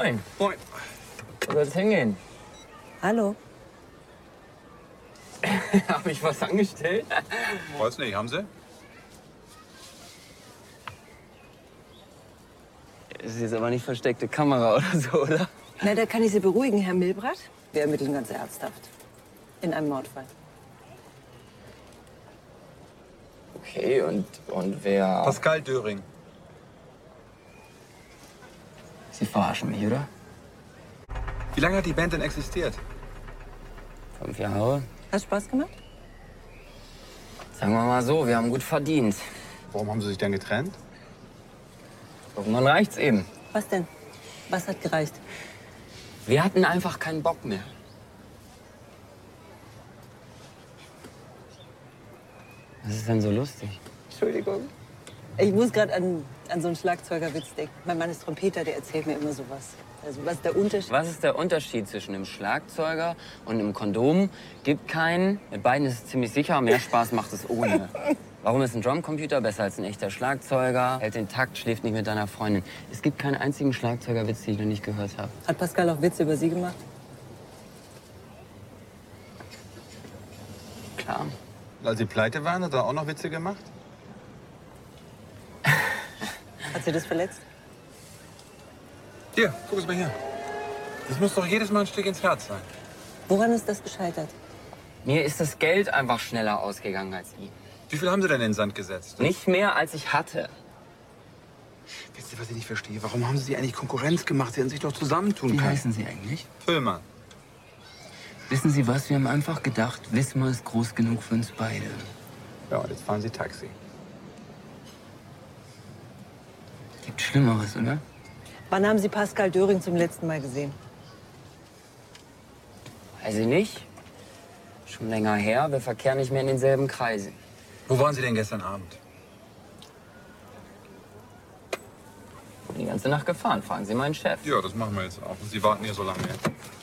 Moin. Moin. Wo soll's hingehen? Hallo. Hab ich was angestellt? Weiß nicht, haben Sie? Das ist jetzt aber nicht versteckte Kamera oder so, oder? Na, da kann ich Sie beruhigen, Herr Milbrat. Wir ermitteln ganz ernsthaft. In einem Mordfall. Okay, und wer... Pascal Döring. Sie verarschen mich, oder? Wie lange hat die Band denn existiert? 5 Jahre. Hat Spaß gemacht? Sagen wir mal so, wir haben gut verdient. Warum haben Sie sich denn getrennt? Irgendwann reicht's eben. Was denn? Was hat gereicht? Wir hatten einfach keinen Bock mehr. Was ist denn so lustig? Entschuldigung. Ich muss gerade an so einen Schlagzeugerwitz denken. Mein Mann ist Trompeter, der erzählt mir immer sowas. Also was ist der Unterschied? Was ist der Unterschied zwischen einem Schlagzeuger und einem Kondom? Gibt keinen. Mit beiden ist es ziemlich sicher. Mehr Spaß macht es ohne. Warum ist ein Drumcomputer besser als ein echter Schlagzeuger? Hält den Takt, schläft nicht mit deiner Freundin. Es gibt keinen einzigen Schlagzeugerwitz, den ich noch nicht gehört habe. Hat Pascal auch Witze über Sie gemacht? Klar. Als Sie pleite waren, hat er auch noch Witze gemacht? Hat Sie das verletzt? Hier, guck es mal hier. Das muss doch jedes Mal ein Stück ins Herz sein. Woran ist das gescheitert? Mir ist das Geld einfach schneller ausgegangen als ihm. Wie viel haben Sie denn in den Sand gesetzt? Nicht mehr, als ich hatte. Wisst ihr, was ich nicht verstehe? Warum haben Sie eigentlich Konkurrenz gemacht? Sie hätten sich doch zusammentun Wie können. heißen Sie eigentlich? Füllmann. Wissen Sie was? Wir haben einfach gedacht, Wismar ist groß genug für uns beide. Ja, und jetzt fahren Sie Taxi. Gibt Schlimmeres, oder? Wann haben Sie Pascal Döring zum letzten Mal gesehen? Weiß ich nicht. Schon länger her. Wir verkehren nicht mehr in denselben Kreisen. Wo waren Sie denn gestern Abend? Bin die ganze Nacht gefahren. Fragen Sie meinen Chef. Ja, das machen wir jetzt auch. Und Sie warten hier so lange.